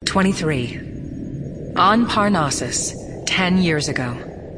23. On Parnassus, 10 years ago.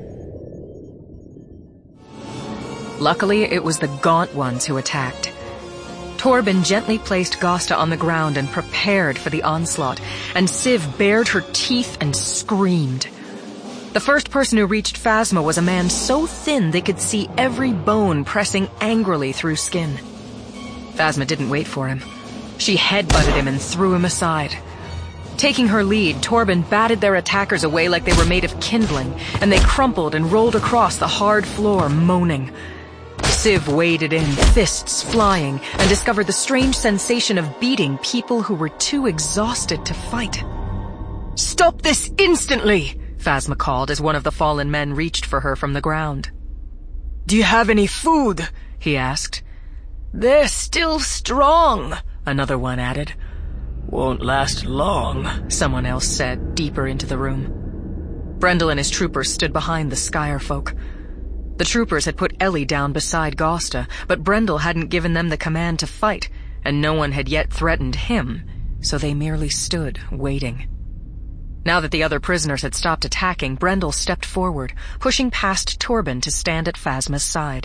Luckily, it was the gaunt ones who attacked. Torben gently placed Gosta on the ground and prepared for the onslaught, and Siv bared her teeth and screamed. The first person who reached Phasma was a man so thin they could see every bone pressing angrily through skin. Phasma didn't wait for him. She headbutted him and threw him aside. Taking her lead, Torben batted their attackers away like they were made of kindling, and they crumpled and rolled across the hard floor, moaning. Siv waded in, fists flying, and discovered the strange sensation of beating people who were too exhausted to fight. "Stop this instantly!" Phasma called as one of the fallen men reached for her from the ground. "Do you have any food?" he asked. "They're still strong," another one added. "Won't last long," someone else said, deeper into the room. Brendel and his troopers stood behind the Skyer folk. The troopers had put Ellie down beside Gosta, but Brendel hadn't given them the command to fight, and no one had yet threatened him, so they merely stood, waiting. Now that the other prisoners had stopped attacking, Brendel stepped forward, pushing past Torben to stand at Phasma's side.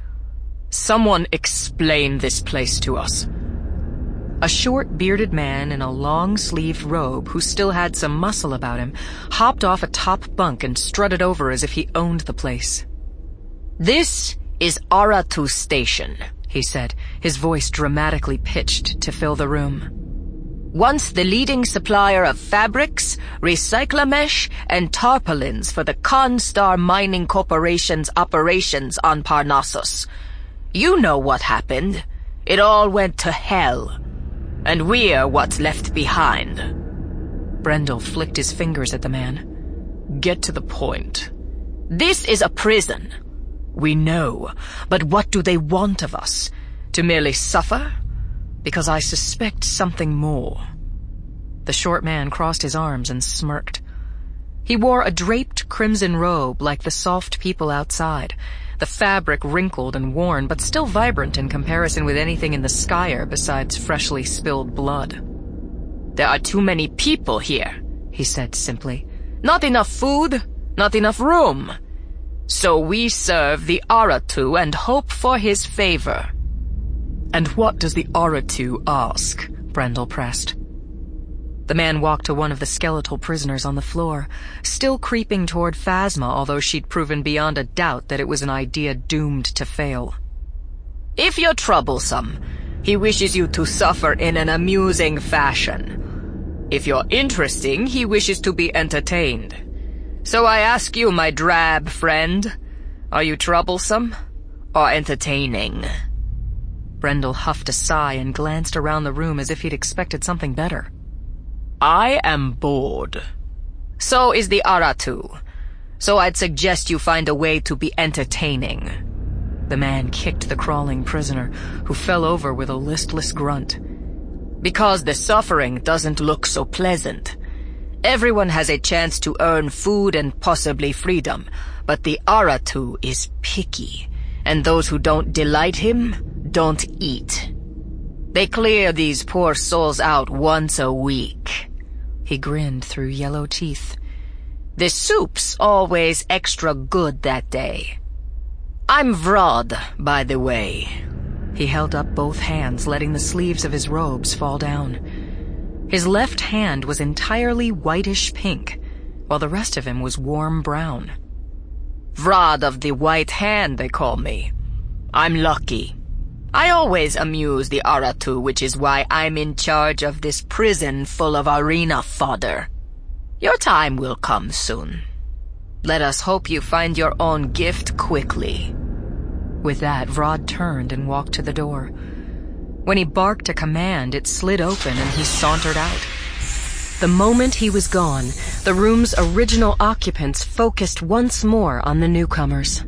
"Someone explain this place to us." A short, bearded man in a long-sleeved robe, who still had some muscle about him, hopped off a top bunk and strutted over as if he owned the place. "This is Aratu Station," he said, his voice dramatically pitched to fill the room. "Once the leading supplier of fabrics, recyclamesh, and tarpaulins for the Constar Mining Corporation's operations on Parnassus. You know what happened. It all went to hell. And we're what's left behind." Brendel flicked his fingers at the man. "Get to the point." "This is a prison." "We know, but what do they want of us? To merely suffer? Because I suspect something more." The short man crossed his arms and smirked. He wore a draped crimson robe like the soft people outside, the fabric wrinkled and worn but still vibrant in comparison with anything in the Skyer besides freshly spilled blood. "There are too many people here," he said simply. "Not enough food, not enough room. So we serve the Aratu and hope for his favor." "And what does the Aratu ask?" Brendel pressed. The man walked to one of the skeletal prisoners on the floor, still creeping toward Phasma, although she'd proven beyond a doubt that it was an idea doomed to fail. "If you're troublesome, he wishes you to suffer in an amusing fashion. If you're interesting, he wishes to be entertained. So I ask you, my drab friend, are you troublesome or entertaining?" Brendel huffed a sigh and glanced around the room as if he'd expected something better. "I am bored." "So is the Aratu. So I'd suggest you find a way to be entertaining." The man kicked the crawling prisoner, who fell over with a listless grunt. "Because the suffering doesn't look so pleasant. Everyone has a chance to earn food and possibly freedom, but the Aratu is picky, and those who don't delight him don't eat. They clear these poor souls out once a week." He grinned through yellow teeth. "The soup's always extra good that day. I'm Vrod, by the way." He held up both hands, letting the sleeves of his robes fall down. His left hand was entirely whitish pink, while the rest of him was warm brown. "Vrod of the White Hand, they call me. I'm lucky. I always amuse the Aratu, which is why I'm in charge of this prison full of arena fodder. Your time will come soon. Let us hope you find your own gift quickly." With that, Vrod turned and walked to the door. When he barked a command, it slid open and he sauntered out. The moment he was gone, the room's original occupants focused once more on the newcomers.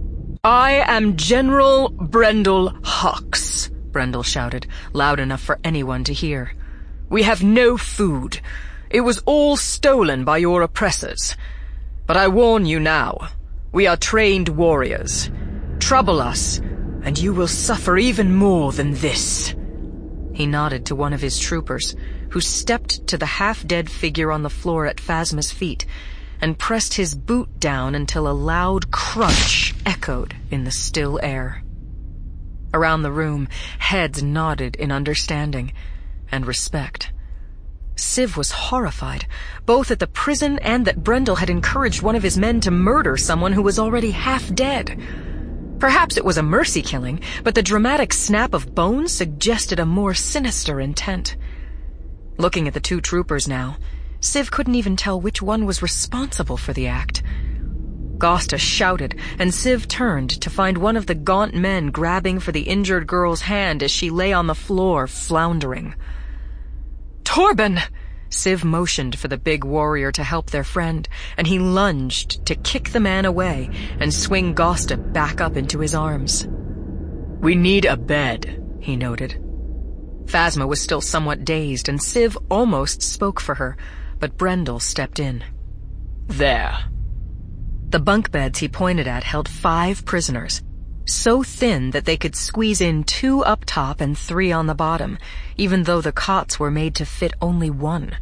"I am General Brendel Hux," Brendel shouted, loud enough for anyone to hear. "We have no food. It was all stolen by your oppressors. But I warn you now, we are trained warriors. Trouble us, and you will suffer even more than this." He nodded to one of his troopers, who stepped to the half-dead figure on the floor at Phasma's feet and pressed his boot down until a loud crunch echoed in the still air. Around the room, heads nodded in understanding and respect. Civ was horrified, both at the prison and that Brendel had encouraged one of his men to murder someone who was already half dead. Perhaps it was a mercy killing, but the dramatic snap of bones suggested a more sinister intent. Looking at the two troopers now, Civ couldn't even tell which one was responsible for the act. Gosta shouted, and Civ turned to find one of the gaunt men grabbing for the injured girl's hand as she lay on the floor, floundering. "Torben!" Civ motioned for the big warrior to help their friend, and he lunged to kick the man away and swing Gosta back up into his arms. "We need a bed," he noted. Phasma was still somewhat dazed, and Civ almost spoke for her, but Brendel stepped in. "There." The bunk beds he pointed at held 5 prisoners, so thin that they could squeeze in 2 up top and 3 on the bottom, even though the cots were made to fit only 1.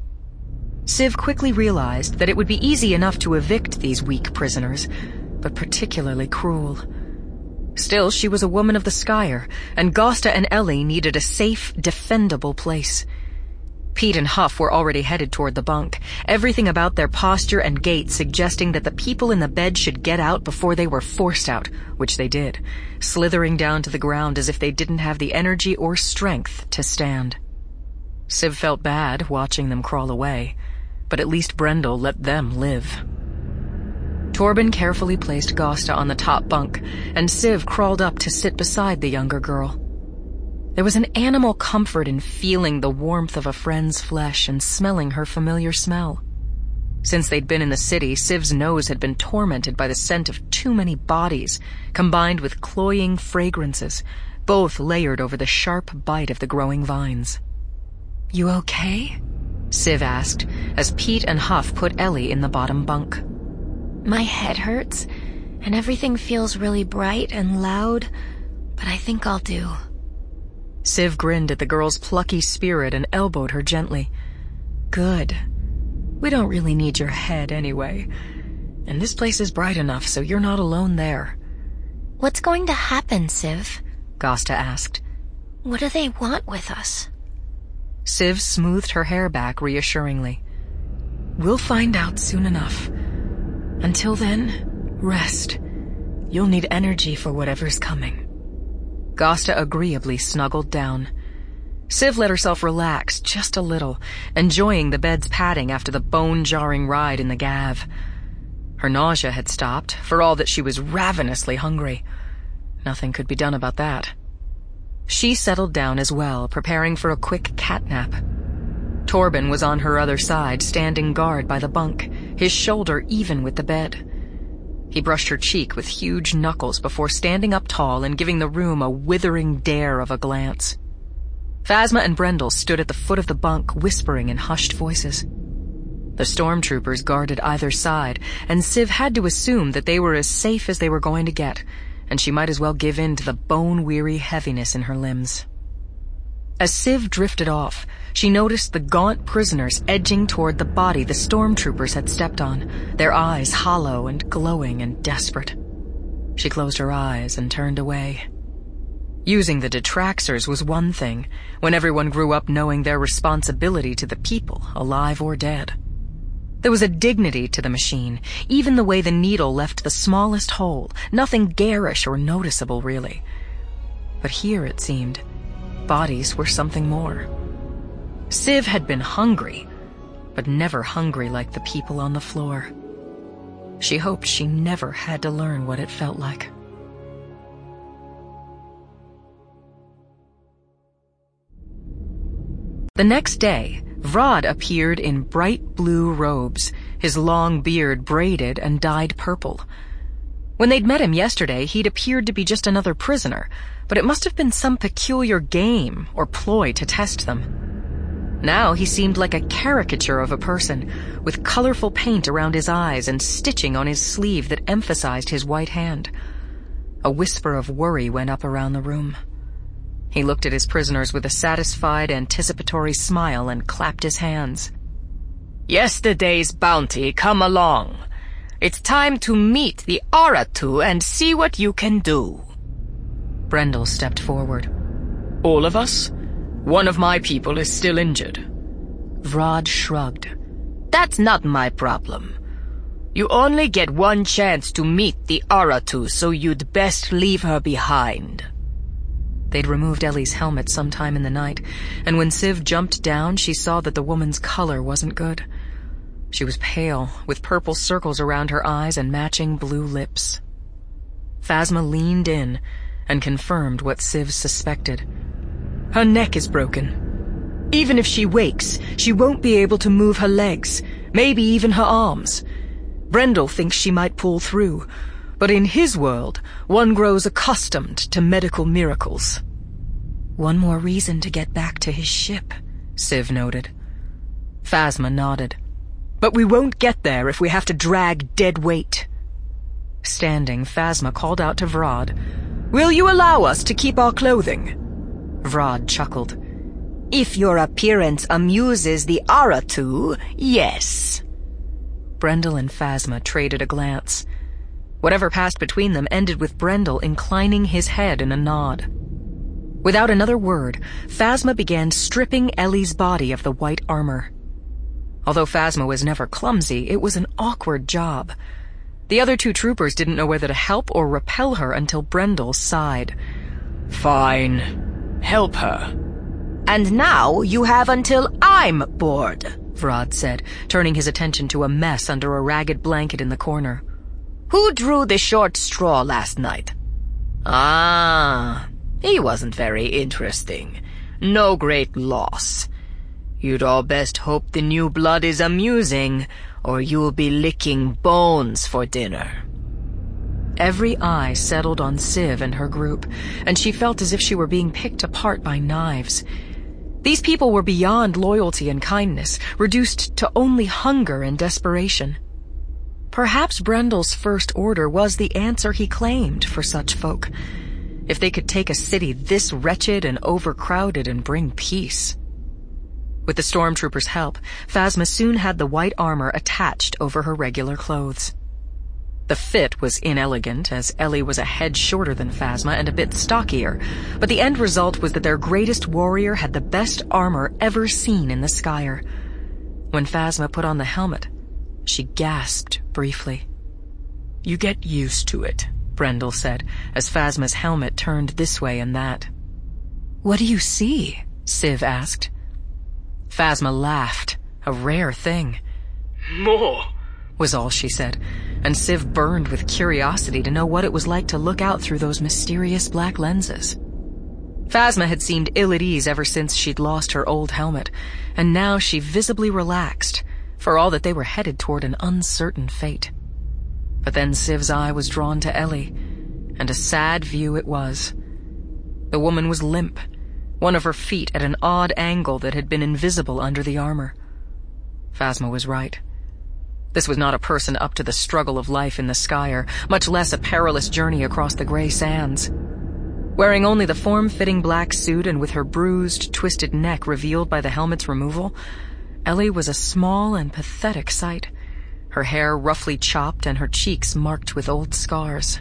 Civ quickly realized that it would be easy enough to evict these weak prisoners, but particularly cruel. Still, she was a woman of the Skyer, and Gosta and Ellie needed a safe, defendable place. Pete and Huff were already headed toward the bunk, everything about their posture and gait suggesting that the people in the bed should get out before they were forced out, which they did, slithering down to the ground as if they didn't have the energy or strength to stand. Civ felt bad watching them crawl away, but at least Brendel let them live. Torben carefully placed Gosta on the top bunk, and Civ crawled up to sit beside the younger girl. There was an animal comfort in feeling the warmth of a friend's flesh and smelling her familiar smell. Since they'd been in the city, Civ's nose had been tormented by the scent of too many bodies, combined with cloying fragrances, both layered over the sharp bite of the growing vines. "You okay?" Civ asked, as Pete and Huff put Ellie in the bottom bunk. "My head hurts, and everything feels really bright and loud, but I think I'll do." Civ grinned at the girl's plucky spirit and elbowed her gently. "Good. We don't really need your head anyway. And this place is bright enough, so you're not alone there." "What's going to happen, Civ?" Gosta asked. "What do they want with us?" Civ smoothed her hair back reassuringly. "We'll find out soon enough. Until then, rest. You'll need energy for whatever's coming." Gosta agreeably snuggled down. Civ let herself relax just a little, enjoying the bed's padding after the bone-jarring ride in the Gav. Her nausea had stopped, for all that she was ravenously hungry. Nothing could be done about that. She settled down as well, preparing for a quick catnap. Torben was on her other side, standing guard by the bunk, his shoulder even with the bed. He brushed her cheek with huge knuckles before standing up tall and giving the room a withering dare of a glance. Phasma and Brendel stood at the foot of the bunk, whispering in hushed voices. The stormtroopers guarded either side, and Civ had to assume that they were as safe as they were going to get, and she might as well give in to the bone-weary heaviness in her limbs. As Civ drifted off, she noticed the gaunt prisoners edging toward the body the stormtroopers had stepped on, their eyes hollow and glowing and desperate. She closed her eyes and turned away. Using the detraxers was one thing, when everyone grew up knowing their responsibility to the people, alive or dead. There was a dignity to the machine, even the way the needle left the smallest hole, nothing garish or noticeable, really. But here, it seemed, bodies were something more. Civ had been hungry, but never hungry like the people on the floor. She hoped she never had to learn what it felt like. The next day, Vrod appeared in bright blue robes, his long beard braided and dyed purple. When they'd met him yesterday, he'd appeared to be just another prisoner, but it must have been some peculiar game or ploy to test them. Now he seemed like a caricature of a person, with colorful paint around his eyes and stitching on his sleeve that emphasized his white hand. A whisper of worry went up around the room. He looked at his prisoners with a satisfied, anticipatory smile and clapped his hands. "Yesterday's bounty, come along. It's time to meet the Aratu and see what you can do." Brendel stepped forward. "All of us? One of my people is still injured." Vrod shrugged. "That's not my problem. You only get one chance to meet the Aratu, so you'd best leave her behind." They'd removed Ellie's helmet sometime in the night, and when Civ jumped down, she saw that the woman's color wasn't good. She was pale, with purple circles around her eyes and matching blue lips. Phasma leaned in and confirmed what Civ suspected. "Her neck is broken. Even if she wakes, she won't be able to move her legs, maybe even her arms. Brendel thinks she might pull through, but in his world, one grows accustomed to medical miracles." "One more reason to get back to his ship," Civ noted. Phasma nodded. "But we won't get there if we have to drag dead weight." Standing, Phasma called out to Vrod, "Will you allow us to keep our clothing?" Vrod chuckled. "If your appearance amuses the Aratu, yes." Brendel and Phasma traded a glance. Whatever passed between them ended with Brendel inclining his head in a nod. Without another word, Phasma began stripping Ellie's body of the white armor. Although Phasma was never clumsy, it was an awkward job. The other two troopers didn't know whether to help or repel her until Brendel sighed. "Fine. Help her." "And now you have until I'm bored," Vrod said, turning his attention to a mess under a ragged blanket in the corner. "Who drew the short straw last night?" "Ah, he wasn't very interesting. No great loss. You'd all best hope the new blood is amusing, or you'll be licking bones for dinner." Every eye settled on Civ and her group, and she felt as if she were being picked apart by knives. These people were beyond loyalty and kindness, reduced to only hunger and desperation. Perhaps Brendel's first order was the answer he claimed for such folk. If they could take a city this wretched and overcrowded and bring peace. With the stormtroopers' help, Phasma soon had the white armor attached over her regular clothes. The fit was inelegant, as Ellie was a head shorter than Phasma and a bit stockier, but the end result was that their greatest warrior had the best armor ever seen in the Skyer. When Phasma put on the helmet, she gasped briefly. "You get used to it," Brendel said, as Phasma's helmet turned this way and that. "What do you see?" Civ asked. Phasma laughed, a rare thing. "More," was all she said, and Civ burned with curiosity to know what it was like to look out through those mysterious black lenses. Phasma had seemed ill at ease ever since she'd lost her old helmet, and now she visibly relaxed, for all that they were headed toward an uncertain fate. But then Civ's eye was drawn to Ellie, and a sad view it was. The woman was limp, one of her feet at an odd angle that had been invisible under the armor. Phasma was right. This was not a person up to the struggle of life in the Skyer, much less a perilous journey across the gray sands. Wearing only the form-fitting black suit and with her bruised, twisted neck revealed by the helmet's removal, Ellie was a small and pathetic sight, her hair roughly chopped and her cheeks marked with old scars.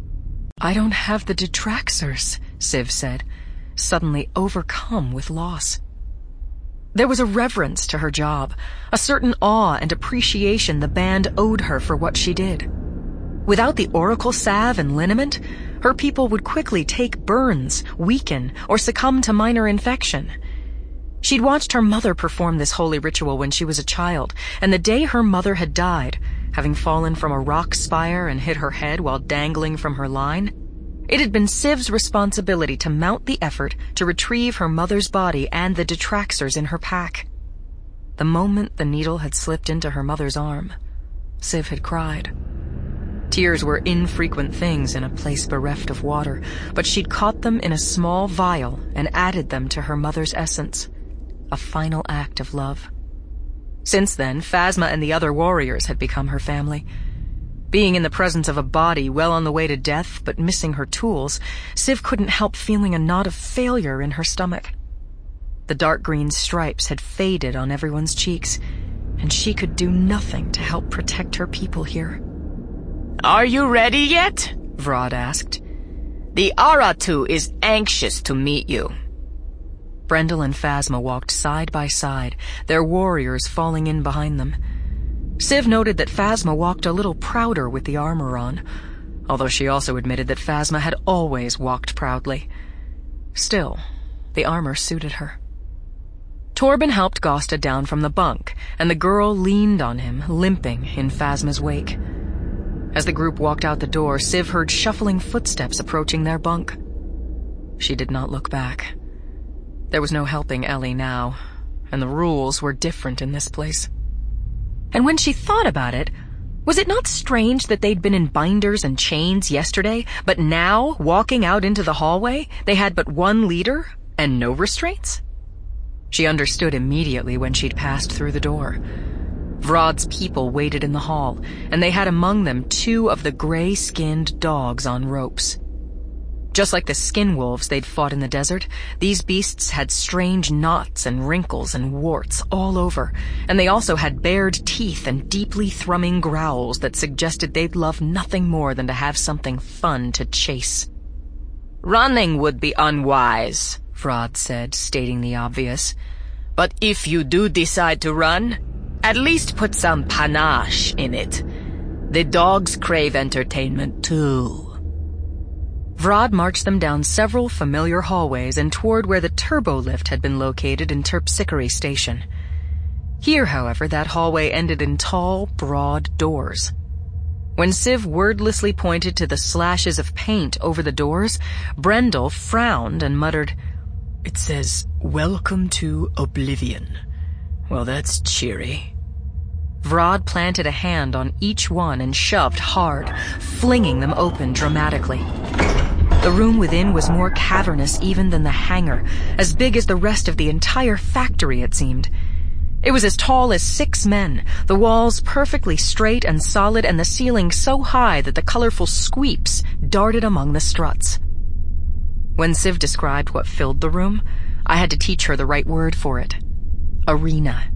"I don't have the detraxers," Civ said, suddenly overcome with loss. There was a reverence to her job, a certain awe and appreciation the band owed her for what she did. Without the oracle salve and liniment, her people would quickly take burns, weaken, or succumb to minor infection. She'd watched her mother perform this holy ritual when she was a child, and the day her mother had died, having fallen from a rock spire and hit her head while dangling from her line, it had been Civ's responsibility to mount the effort to retrieve her mother's body and the detraxers in her pack. The moment the needle had slipped into her mother's arm, Civ had cried. Tears were infrequent things in a place bereft of water, but she'd caught them in a small vial and added them to her mother's essence, a final act of love. Since then, Phasma and the other warriors had become her family. Being in the presence of a body well on the way to death but missing her tools, Civ couldn't help feeling a knot of failure in her stomach. The dark green stripes had faded on everyone's cheeks, and she could do nothing to help protect her people here. "Are you ready yet?" Vrod asked. "The Aratu is anxious to meet you." Brendel and Phasma walked side by side, their warriors falling in behind them. Civ noted that Phasma walked a little prouder with the armor on, although she also admitted that Phasma had always walked proudly. Still, the armor suited her. Torben helped Gosta down from the bunk, and the girl leaned on him, limping in Phasma's wake. As the group walked out the door, Civ heard shuffling footsteps approaching their bunk. She did not look back. There was no helping Ellie now, and the rules were different in this place. And when she thought about it, was it not strange that they'd been in binders and chains yesterday, but now, walking out into the hallway, they had but one leader and no restraints? She understood immediately when she'd passed through the door. Vrod's people waited in the hall, and they had among them 2 of the gray-skinned dogs on ropes. Just like the skin wolves they'd fought in the desert, these beasts had strange knots and wrinkles and warts all over, and they also had bared teeth and deeply thrumming growls that suggested they'd love nothing more than to have something fun to chase. "Running would be unwise," Vrod said, stating the obvious. "But if you do decide to run, at least put some panache in it. The dogs crave entertainment too." Vrod marched them down several familiar hallways and toward where the turbo lift had been located in Terpsichore Station. Here, however, that hallway ended in tall, broad doors. When Civ wordlessly pointed to the slashes of paint over the doors, Brendel frowned and muttered, "It says, 'Welcome to Oblivion.' Well, that's cheery." Vrod planted a hand on each one and shoved hard, flinging them open dramatically. The room within was more cavernous even than the hangar, as big as the rest of the entire factory, it seemed. It was as tall as 6 men, the walls perfectly straight and solid, and the ceiling so high that the colorful sweeps darted among the struts. When Civ described what filled the room, I had to teach her the right word for it. Arena.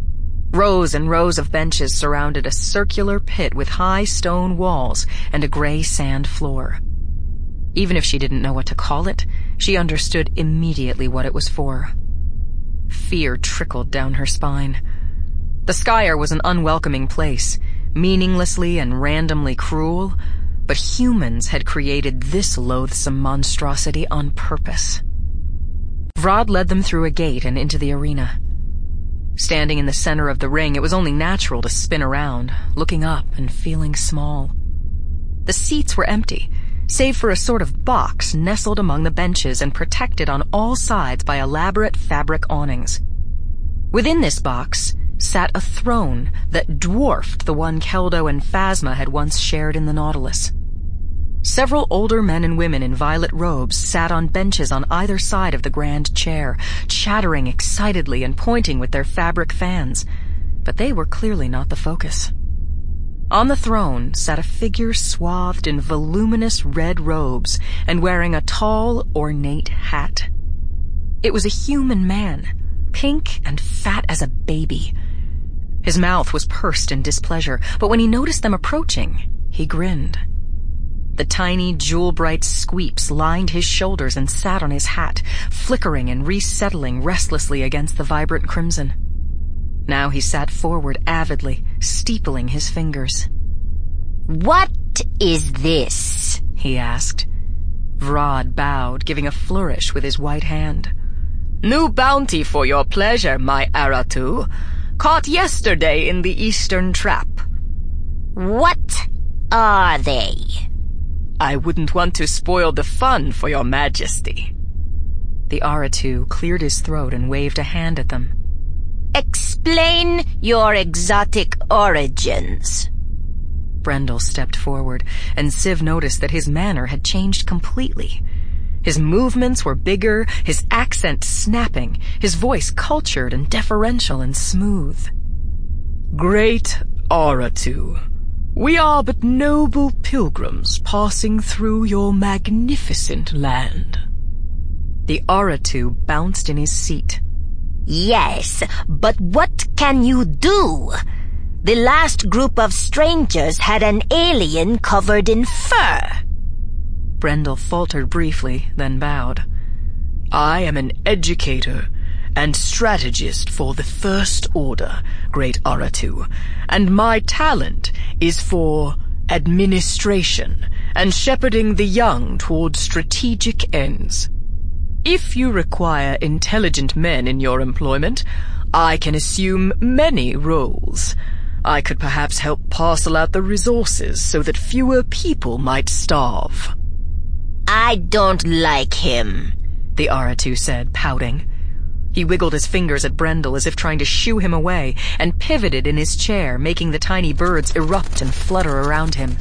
Rows and rows of benches surrounded a circular pit with high stone walls and a gray sand floor. Even if she didn't know what to call it, she understood immediately what it was for. Fear trickled down her spine. The Skyer was an unwelcoming place, meaninglessly and randomly cruel, but humans had created this loathsome monstrosity on purpose. Vrod led them through a gate and into the arena. Standing in the center of the ring, it was only natural to spin around, looking up and feeling small. The seats were empty, save for a sort of box nestled among the benches and protected on all sides by elaborate fabric awnings. Within this box sat a throne that dwarfed the one Keldo and Phasma had once shared in the Nautilus. Several older men and women in violet robes sat on benches on either side of the grand chair, chattering excitedly and pointing with their fabric fans, but they were clearly not the focus. On the throne sat a figure swathed in voluminous red robes and wearing a tall, ornate hat. It was a human man, pink and fat as a baby. His mouth was pursed in displeasure, but when he noticed them approaching, he grinned. The tiny, jewel-bright squeeps lined his shoulders and sat on his hat, flickering and resettling restlessly against the vibrant crimson. Now he sat forward avidly, steepling his fingers. "What is this?" he asked. Vrod bowed, giving a flourish with his white hand. "New bounty for your pleasure, my Aratu. Caught yesterday in the Eastern Trap." "What are they?" "I wouldn't want to spoil the fun for your majesty." The Aratu cleared his throat and waved a hand at them. "Explain your exotic origins." Brendel stepped forward, and Civ noticed that his manner had changed completely. His movements were bigger, his accent snapping, his voice cultured and deferential and smooth. "Great Aratu, We are but noble pilgrims passing through your magnificent land. The Aratu bounced in his seat. Yes, but what can you do? The last group of strangers had an alien covered in fur. Brendel faltered briefly, then bowed. I am an educator and strategist for the First Order, Great Aratu, and my talent is for administration and shepherding the young toward strategic ends. If you require intelligent men in your employment, I can assume many roles. I could perhaps help parcel out the resources so that fewer people might starve. I don't like him, the Aratu said, pouting. He wiggled his fingers at Brendel as if trying to shoo him away, and pivoted in his chair, making the tiny birds erupt and flutter around him.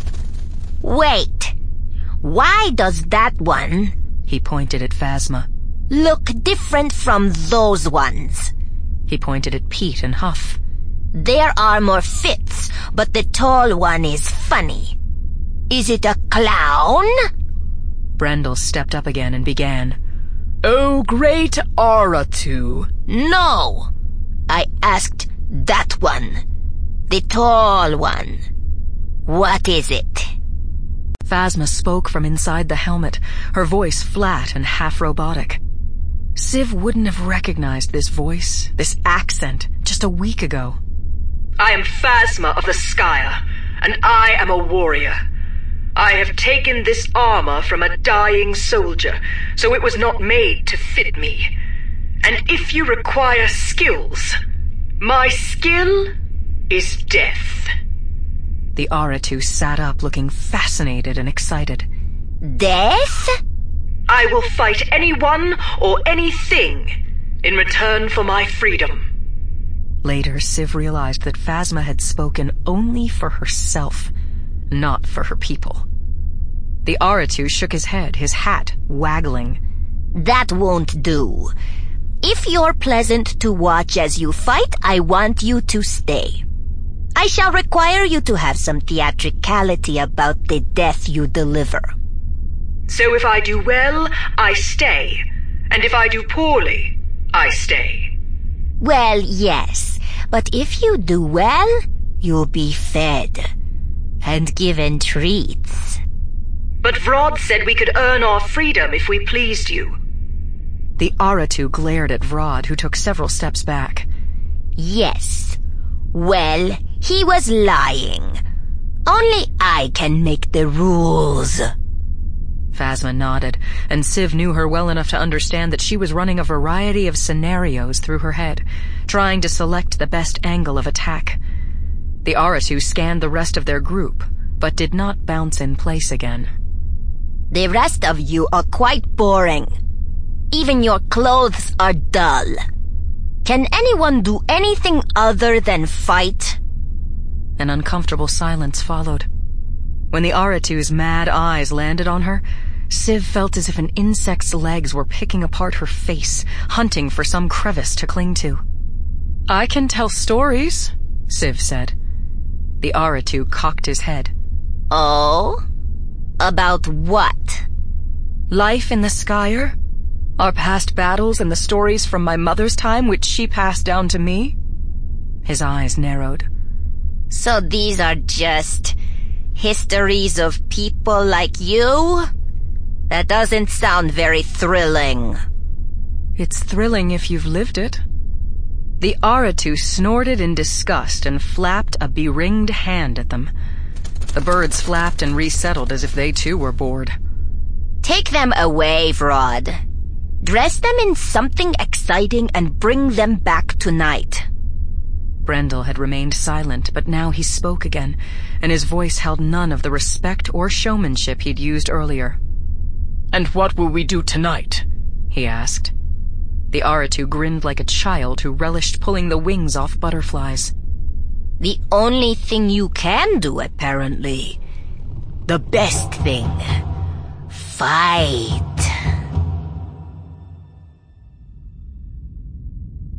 Wait, why does that one, he pointed at Phasma, look different from those ones? He pointed at Pete and Huff. Their armor fits, but the tall one is funny. Is it a clown? Brendel stepped up again and began. Oh, Great Aratu. No! I asked that one. The tall one. What is it? Phasma spoke from inside the helmet, her voice flat and half-robotic. Civ wouldn't have recognized this voice, this accent, just a week ago. I am Phasma of the Skya, and I am a warrior. I have taken this armor from a dying soldier, so it was not made to fit me. And if you require skills, my skill is death. The Aratu sat up looking fascinated and excited. Death? I will fight anyone or anything in return for my freedom. Later, Civ realized that Phasma had spoken only for herself, not for her people. The Aratu shook his head, his hat waggling. That won't do. If you're pleasant to watch as you fight, I want you to stay. I shall require you to have some theatricality about the death you deliver. So if I do well, I stay. And if I do poorly, I stay. Well, yes. But if you do well, you'll be fed. And given treats. But Vrod said we could earn our freedom if we pleased you. The Aratu glared at Vrod, who took several steps back. Yes. Well, he was lying. Only I can make the rules. Phasma nodded, and Civ knew her well enough to understand that she was running a variety of scenarios through her head, trying to select the best angle of attack. The Aratu scanned the rest of their group, but did not bounce in place again. The rest of you are quite boring. Even your clothes are dull. Can anyone do anything other than fight? An uncomfortable silence followed. When the Aratu's mad eyes landed on her, Civ felt as if an insect's legs were picking apart her face, hunting for some crevice to cling to. I can tell stories, Civ said. The Aratu cocked his head. Oh? About what? Life in the Skyer? Our past battles and the stories from my mother's time which she passed down to me? His eyes narrowed. So these are just histories of people like you? That doesn't sound very thrilling. It's thrilling if you've lived it. The Aratu snorted in disgust and flapped a beringed hand at them. The birds flapped and resettled as if they too were bored. Take them away, Vrod. Dress them in something exciting and bring them back tonight. Brendel had remained silent, but now he spoke again, and his voice held none of the respect or showmanship he'd used earlier. And what will we do tonight? He asked. The Aratu grinned like a child who relished pulling the wings off butterflies. The only thing you can do, apparently. The best thing. Fight.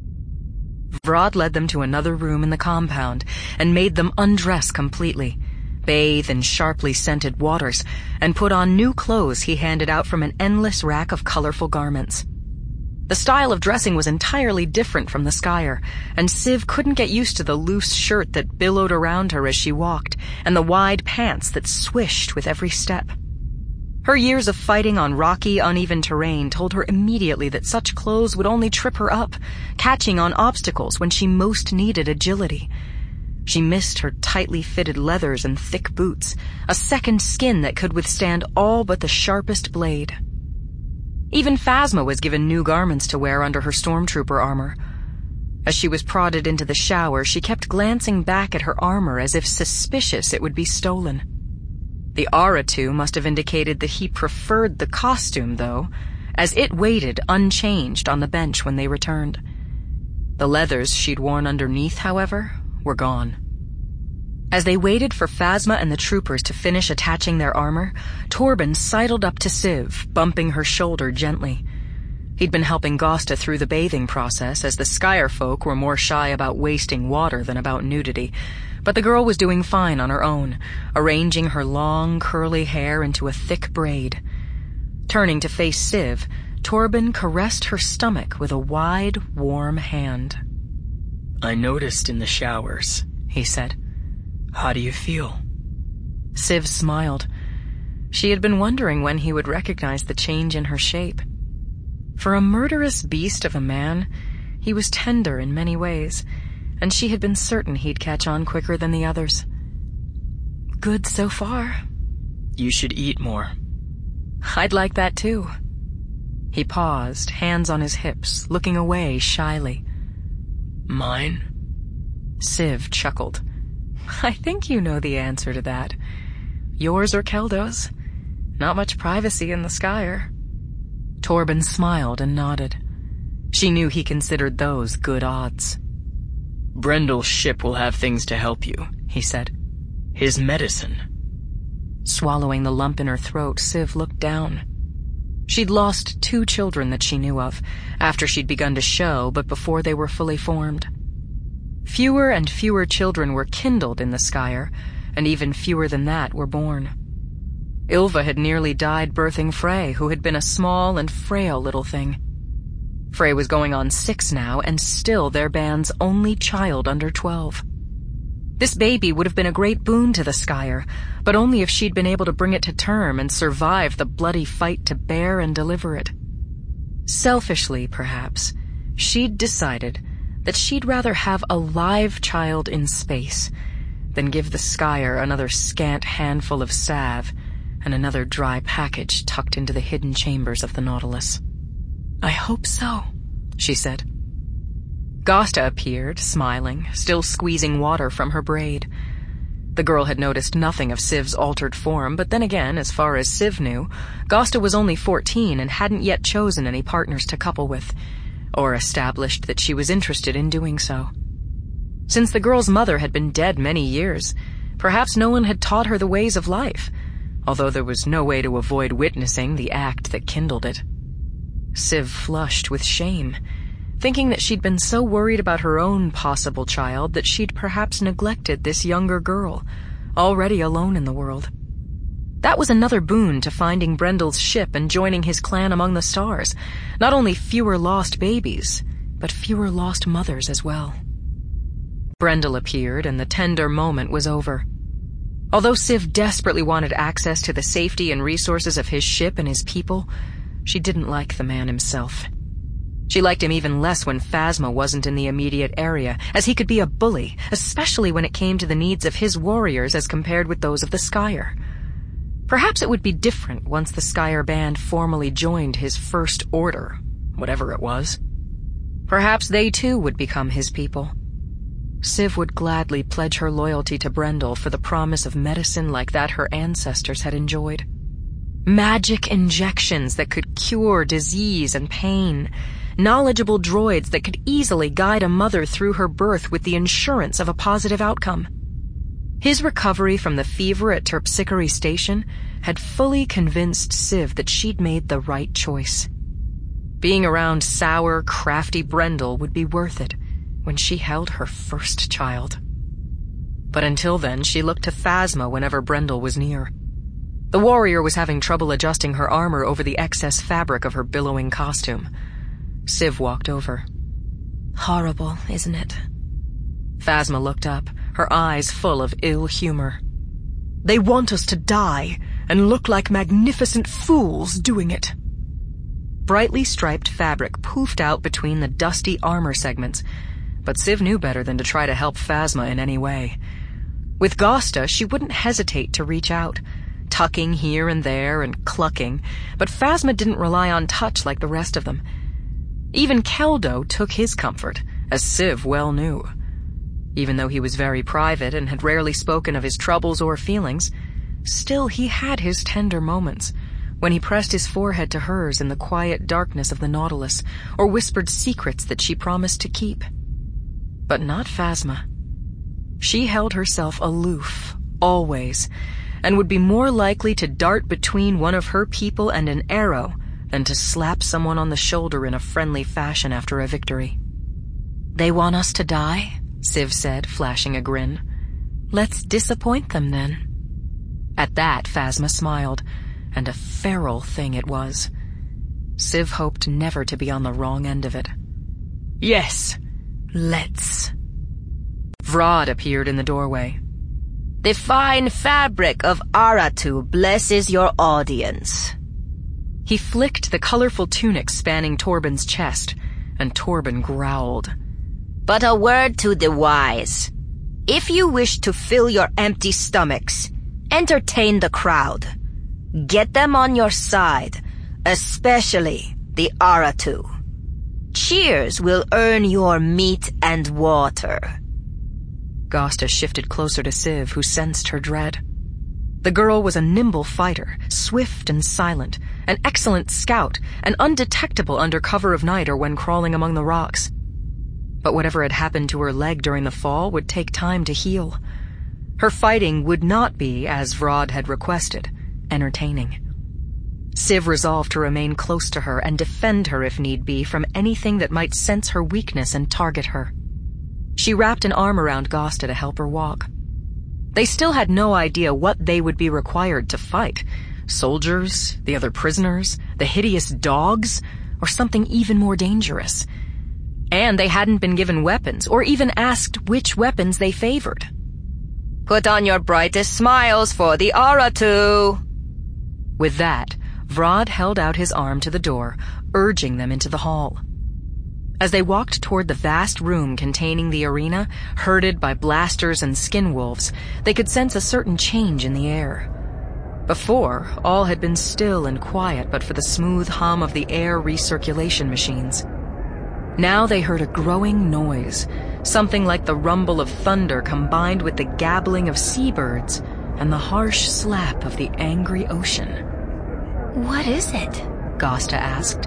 Vrod led them to another room in the compound and made them undress completely. bathe in sharply scented waters, and put on new clothes he handed out from an endless rack of colorful garments. The style of dressing was entirely different from the Skyer, and Civ couldn't get used to the loose shirt that billowed around her as she walked, and the wide pants that swished with every step. Her years of fighting on rocky, uneven terrain told her immediately that such clothes would only trip her up, catching on obstacles when she most needed agility. She missed her tightly fitted leathers and thick boots, a second skin that could withstand all but the sharpest blade. Even Phasma was given new garments to wear under her stormtrooper armor. As she was prodded into the shower, she kept glancing back at her armor as if suspicious it would be stolen. The Aratu must have indicated that he preferred the costume, though, as it waited unchanged on the bench when they returned. The leathers she'd worn underneath, however, were gone. As they waited for Phasma and the troopers to finish attaching their armor, Torben sidled up to Civ, bumping her shoulder gently. He'd been helping Gosta through the bathing process, as the Skyer folk were more shy about wasting water than about nudity, but the girl was doing fine on her own, arranging her long, curly hair into a thick braid. Turning to face Civ, Torben caressed her stomach with a wide, warm hand. "I noticed in the showers," he said. "How do you feel?" Civ smiled. She had been wondering when he would recognize the change in her shape. For a murderous beast of a man, he was tender in many ways, and she had been certain he'd catch on quicker than the others. "Good so far." "You should eat more." "I'd like that too." He paused, hands on his hips, looking away shyly. "Mine?" Civ chuckled. "I think you know the answer to that. Yours or Keldo's. Not much privacy in the Skyer." Torben smiled and nodded. She knew he considered those good odds. "Brendel's ship will have things to help you," he said. "His medicine." Swallowing the lump in her throat, Civ looked down. She'd lost 2 children that she knew of, after she'd begun to show, but before they were fully formed. Fewer and fewer children were kindled in the Skyer, and even fewer than that were born. Ylva had nearly died birthing Frey, who had been a small and frail little thing. Frey was going on 6 now, and still their band's only child under 12. This baby would have been a great boon to the Skyer, but only if she'd been able to bring it to term and survive the bloody fight to bear and deliver it. Selfishly, perhaps, she'd decided that she'd rather have a live child in space than give the Skyer another scant handful of salve and another dry package tucked into the hidden chambers of the Nautilus. "I hope so," she said. Gosta appeared, smiling, still squeezing water from her braid. The girl had noticed nothing of Civ's altered form, but then again, as far as Civ knew, Gosta was only 14 and hadn't yet chosen any partners to couple with, or established that she was interested in doing so. Since the girl's mother had been dead many years, perhaps no one had taught her the ways of life, although there was no way to avoid witnessing the act that kindled it. Civ flushed with shame, thinking that she'd been so worried about her own possible child that she'd perhaps neglected this younger girl, already alone in the world. That was another boon to finding Brendel's ship and joining his clan among the stars. Not only fewer lost babies, but fewer lost mothers as well. Brendel appeared, and the tender moment was over. Although Civ desperately wanted access to the safety and resources of his ship and his people, she didn't like the man himself. She liked him even less when Phasma wasn't in the immediate area, as he could be a bully, especially when it came to the needs of his warriors as compared with those of the Skyer. Perhaps it would be different once the Skyer band formally joined his First Order, whatever it was. Perhaps they too would become his people. Civ would gladly pledge her loyalty to Brendel for the promise of medicine like that her ancestors had enjoyed. Magic injections that could cure disease and pain. Knowledgeable droids that could easily guide a mother through her birth with the assurance of a positive outcome. His recovery from the fever at Terpsichore Station had fully convinced Civ that she'd made the right choice. Being around sour, crafty Brendel would be worth it when she held her first child. But until then, she looked to Phasma whenever Brendel was near. The warrior was having trouble adjusting her armor over the excess fabric of her billowing costume. Civ walked over. Horrible, isn't it? Phasma looked up, her eyes full of ill humor. They want us to die and look like magnificent fools doing it. Brightly striped fabric poofed out between the dusty armor segments, but Civ knew better than to try to help Phasma in any way. With Gosta, she wouldn't hesitate to reach out, tucking here and there and clucking, but Phasma didn't rely on touch like the rest of them. Even Keldo took his comfort, as Civ well knew. Even though he was very private and had rarely spoken of his troubles or feelings, still he had his tender moments, when he pressed his forehead to hers in the quiet darkness of the Nautilus, or whispered secrets that she promised to keep. But not Phasma. She held herself aloof, always, and would be more likely to dart between one of her people and an arrow than to slap someone on the shoulder in a friendly fashion after a victory. They want us to die? Civ said, flashing a grin. Let's disappoint them, then. At that, Phasma smiled, and a feral thing it was. Civ hoped never to be on the wrong end of it. Yes, let's. Vrod appeared in the doorway. The fine fabric of Aratu blesses your audience. He flicked the colorful tunic spanning Torben's chest, and Torben growled. But a word to the wise. If you wish to fill your empty stomachs, entertain the crowd. Get them on your side, especially the Aratu. Cheers will earn your meat and water. Gosta shifted closer to Civ, who sensed her dread. The girl was a nimble fighter, swift and silent, an excellent scout, and undetectable under cover of night or when crawling among the rocks. But whatever had happened to her leg during the fall would take time to heal. Her fighting would not be, as Vrod had requested, entertaining. Civ resolved to remain close to her and defend her if need be from anything that might sense her weakness and target her. She wrapped an arm around Gosta to help her walk. They still had no idea what they would be required to fight. Soldiers, the other prisoners, the hideous dogs, or something even more dangerous. And they hadn't been given weapons, or even asked which weapons they favored. Put on your brightest smiles for the Aratu. With that, Vrod held out his arm to the door, urging them into the hall. As they walked toward the vast room containing the arena, herded by blasters and skin wolves, they could sense a certain change in the air. Before, all had been still and quiet but for the smooth hum of the air recirculation machines. Now they heard a growing noise, something like the rumble of thunder combined with the gabbling of seabirds and the harsh slap of the angry ocean. What is it? Gosta asked.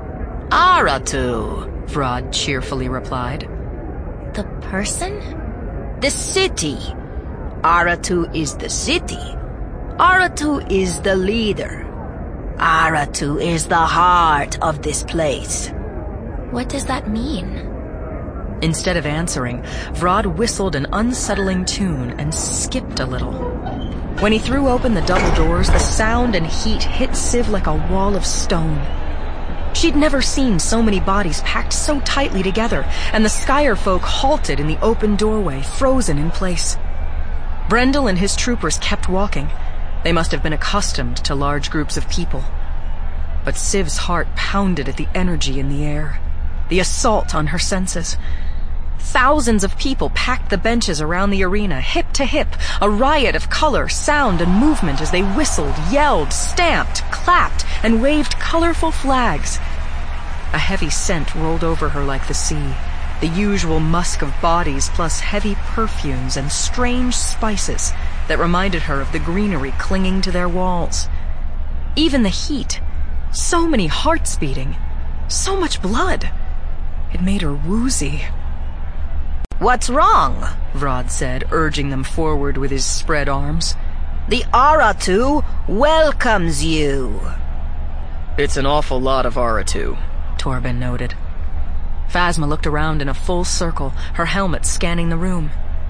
Aratu, Vrod cheerfully replied. The person? The city. Aratu is the city. Aratu is the leader. Aratu is the heart of this place. What does that mean? Instead of answering, Vrod whistled an unsettling tune and skipped a little. When he threw open the double doors, the sound and heat hit Civ like a wall of stone. She'd never seen so many bodies packed so tightly together, and the Skyer folk halted in the open doorway, frozen in place. Brendel and his troopers kept walking. They must have been accustomed to large groups of people. But Civ's heart pounded at the energy in the air, the assault on her senses. Thousands of people packed the benches around the arena, hip to hip, a riot of color, sound, and movement as they whistled, yelled, stamped, clapped, and waved colorful flags. A heavy scent rolled over her like the sea, the usual musk of bodies plus heavy perfumes and strange spices that reminded her of the greenery clinging to their walls. Even the heat, so many hearts beating, so much blood. It made her woozy. What's wrong? Vrod said, urging them forward with his spread arms. The Aratu welcomes you. It's an awful lot of Aratu, Torben noted. Phasma looked around in a full circle, her helmet scanning the room.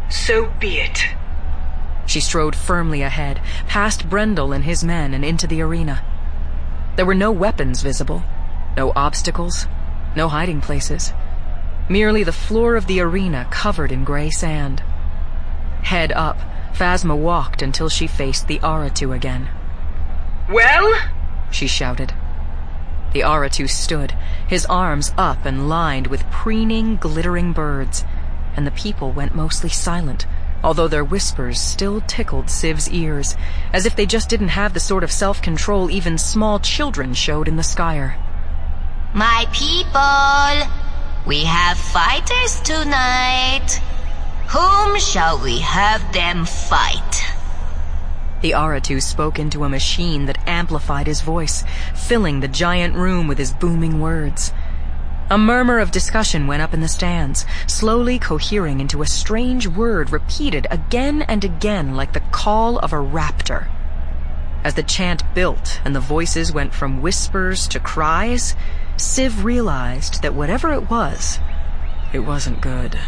So be it. She strode firmly ahead, past Brendel and his men and into the arena. There were no weapons visible, no obstacles, no hiding places. Merely the floor of the arena covered in gray sand. Head up, Phasma walked until she faced the Aratu again. Well? She shouted. The Aratu stood, his arms up and lined with preening, glittering birds, and the people went mostly silent, although their whispers still tickled Civ's ears, as if they just didn't have the sort of self-control even small children showed in the Skyer. My people, we have fighters tonight. Whom shall we have them fight? The Aratu spoke into a machine that amplified his voice, filling the giant room with his booming words. A murmur of discussion went up in the stands, slowly cohering into a strange word repeated again and again like the call of a raptor. As the chant built and the voices went from whispers to cries, Civ realized that whatever it wasn't good.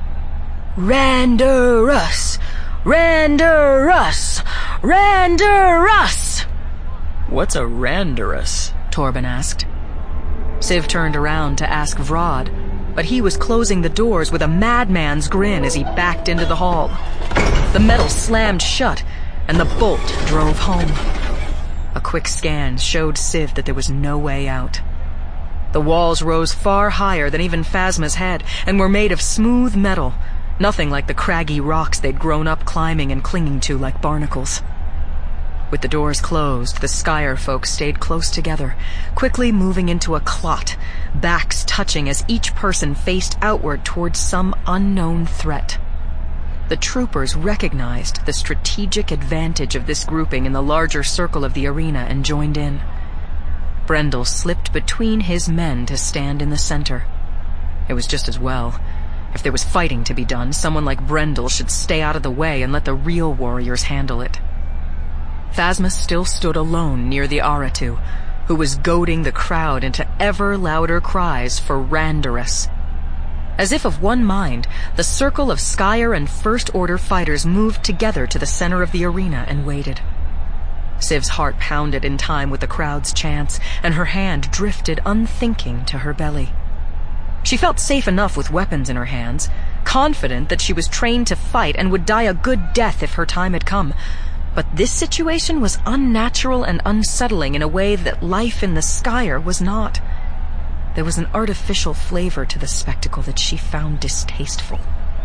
Randerus! Randerus! Randerus! What's a Randerus? Torben asked. Civ turned around to ask Vrod, but he was closing the doors with a madman's grin as he backed into the hall. The metal slammed shut, and the bolt drove home. A quick scan showed Civ that there was no way out. The walls rose far higher than even Phasma's head and were made of smooth metal, nothing like the craggy rocks they'd grown up climbing and clinging to like barnacles. With the doors closed, the Skyer folk stayed close together, quickly moving into a clot, backs touching as each person faced outward towards some unknown threat. The troopers recognized the strategic advantage of this grouping in the larger circle of the arena and joined in. Brendel slipped between his men to stand in the center. It was just as well. If there was fighting to be done, someone like Brendel should stay out of the way and let the real warriors handle it. Phasma still stood alone near the Aratu, who was goading the crowd into ever louder cries for Randerus. As if of one mind, the circle of Skyer and First Order fighters moved together to the center of the arena and waited. Civ's heart pounded in time with the crowd's chants, and her hand drifted unthinking to her belly. She felt safe enough with weapons in her hands, confident that she was trained to fight and would die a good death if her time had come. But this situation was unnatural and unsettling in a way that life in the Skyer was not. There was an artificial flavor to the spectacle that she found distasteful.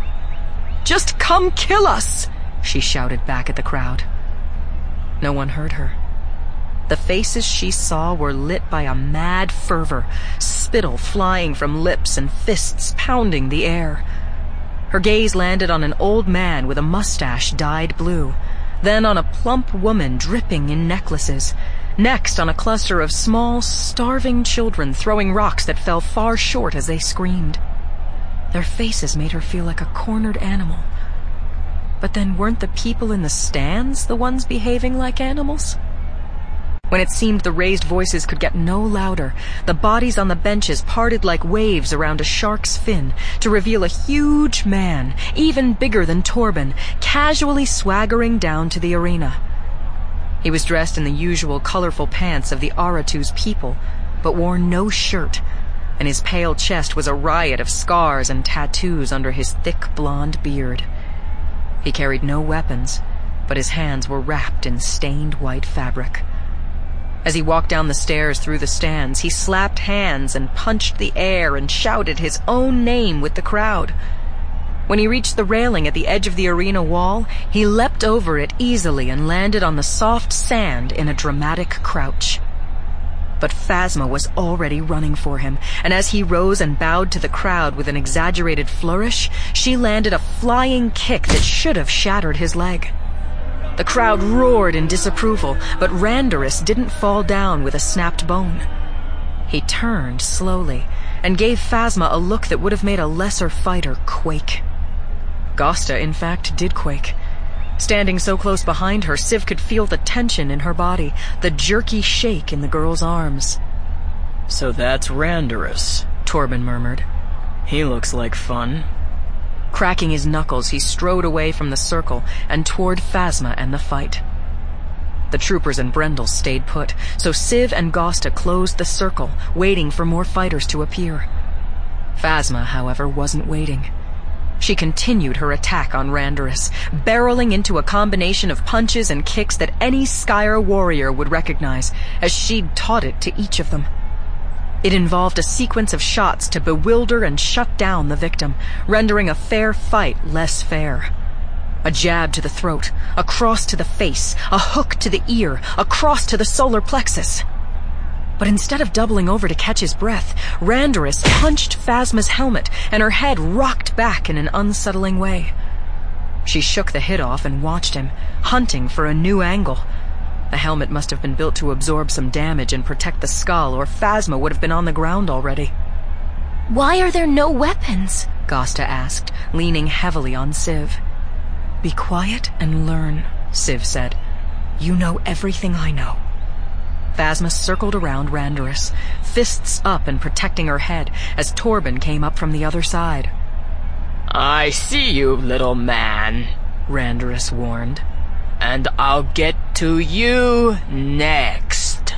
"Just come kill us!" she shouted back at the crowd. No one heard her. The faces she saw were lit by a mad fervor, spittle flying from lips and fists pounding the air. Her gaze landed on an old man with a mustache dyed blue, then on a plump woman dripping in necklaces, next on a cluster of small, starving children throwing rocks that fell far short as they screamed. Their faces made her feel like a cornered animal. But then weren't the people in the stands the ones behaving like animals? When it seemed the raised voices could get no louder, the bodies on the benches parted like waves around a shark's fin to reveal a huge man, even bigger than Torben, casually swaggering down to the arena. He was dressed in the usual colorful pants of the Aratu's people, but wore no shirt, and his pale chest was a riot of scars and tattoos under his thick blonde beard. He carried no weapons, but his hands were wrapped in stained white fabric. As he walked down the stairs through the stands, he slapped hands and punched the air and shouted his own name with the crowd. When he reached the railing at the edge of the arena wall, he leapt over it easily and landed on the soft sand in a dramatic crouch. But Phasma was already running for him, and as he rose and bowed to the crowd with an exaggerated flourish, she landed a flying kick that should have shattered his leg. The crowd roared in disapproval, but Randerus didn't fall down with a snapped bone. He turned slowly and gave Phasma a look that would have made a lesser fighter quake. Gosta, in fact, did quake. Standing so close behind her, Civ could feel the tension in her body, the jerky shake in the girl's arms. "So that's Randerus," Torben murmured. "He looks like fun." Cracking his knuckles, he strode away from the circle and toward Phasma and the fight. The troopers and Brendel stayed put, so Civ and Gosta closed the circle, waiting for more fighters to appear. Phasma, however, wasn't waiting. She continued her attack on Randoris, barreling into a combination of punches and kicks that any Skyer warrior would recognize, as she'd taught it to each of them. It involved a sequence of shots to bewilder and shut down the victim, rendering a fair fight less fair. A jab to the throat, a cross to the face, a hook to the ear, a cross to the solar plexus. But instead of doubling over to catch his breath, Randoris punched Phasma's helmet, and her head rocked back in an unsettling way. She shook the hit off and watched him, hunting for a new angle. The helmet must have been built to absorb some damage and protect the skull, or Phasma would have been on the ground already. Why are there no weapons? Gosta asked, leaning heavily on Civ. Be quiet and learn, Civ said. You know everything I know. Phasma circled around Randoris, fists up and protecting her head, as Torben came up from the other side. I see you, little man, Randoris warned. And I'll get to you next.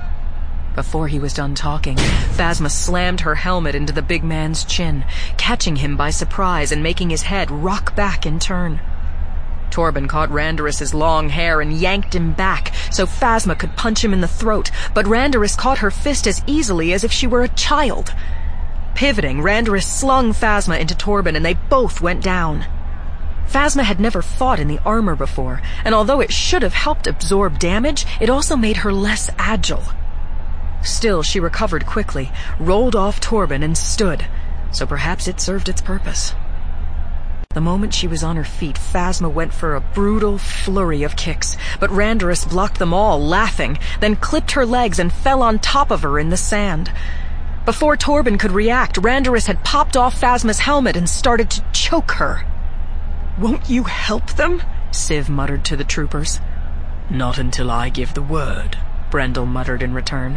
Before he was done talking, Phasma slammed her helmet into the big man's chin, catching him by surprise and making his head rock back in turn. Torben caught Randoris's long hair and yanked him back so Phasma could punch him in the throat, but Randoris caught her fist as easily as if she were a child. Pivoting, Randoris slung Phasma into Torben and they both went down. Phasma had never fought in the armor before, and although it should have helped absorb damage, it also made her less agile. Still, she recovered quickly, rolled off Torben and stood, so perhaps it served its purpose. The moment she was on her feet, Phasma went for a brutal flurry of kicks, but Randoris blocked them all, laughing, then clipped her legs and fell on top of her in the sand. Before Torben could react, Randoris had popped off Phasma's helmet and started to choke her. "Won't you help them?" Civ muttered to the troopers. Not until I give the word, Brendel muttered in return.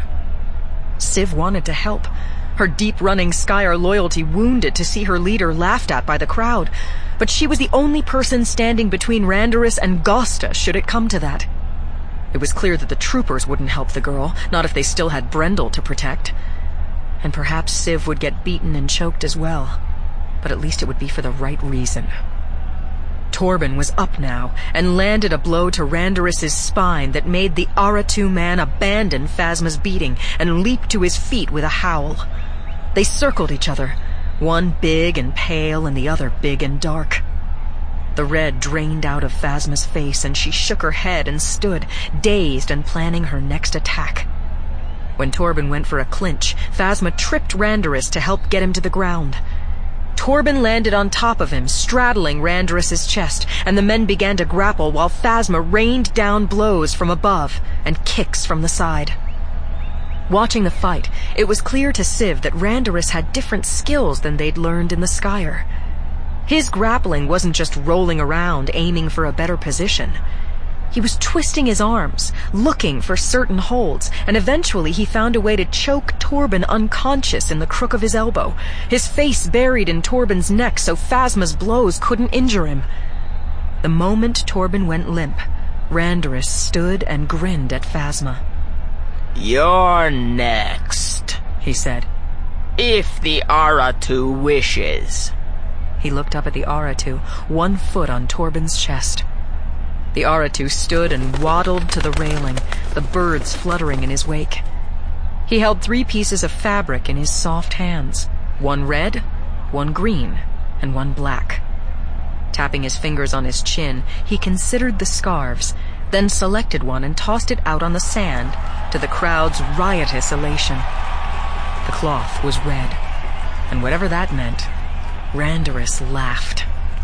Civ wanted to help. Her deep-running Skyer loyalty wounded to see her leader laughed at by the crowd, but she was the only person standing between Randoris and Gosta should it come to that. It was clear that the troopers wouldn't help the girl, not if they still had Brendel to protect. And perhaps Civ would get beaten and choked as well, but at least it would be for the right reason. Torben was up now and landed a blow to Randoris's spine that made the Aratu man abandon Phasma's beating and leap to his feet with a howl. They circled each other, one big and pale and the other big and dark. The red drained out of Phasma's face and she shook her head and stood, dazed and planning her next attack. When Torben went for a clinch, Phasma tripped Randoris to help get him to the ground. Torben landed on top of him, straddling Randoris's chest, and the men began to grapple while Phasma rained down blows from above and kicks from the side. Watching the fight, it was clear to Civ that Randoris had different skills than they'd learned in the Skyer. His grappling wasn't just rolling around, aiming for a better position. He was twisting his arms, looking for certain holds, and eventually he found a way to choke Torben unconscious in the crook of his elbow, his face buried in Torben's neck so Phasma's blows couldn't injure him. The moment Torben went limp, Randoris stood and grinned at Phasma. You're next, he said. If the Aratu wishes. He looked up at the Aratu, one foot on Torben's chest. The Aratu stood and waddled to the railing, the birds fluttering in his wake. He held 3 pieces of fabric in his soft hands, one red, one green, and one black. Tapping his fingers on his chin, he considered the scarves, then selected one and tossed it out on the sand to the crowd's riotous elation. The cloth was red, and whatever that meant, Randoris laughed.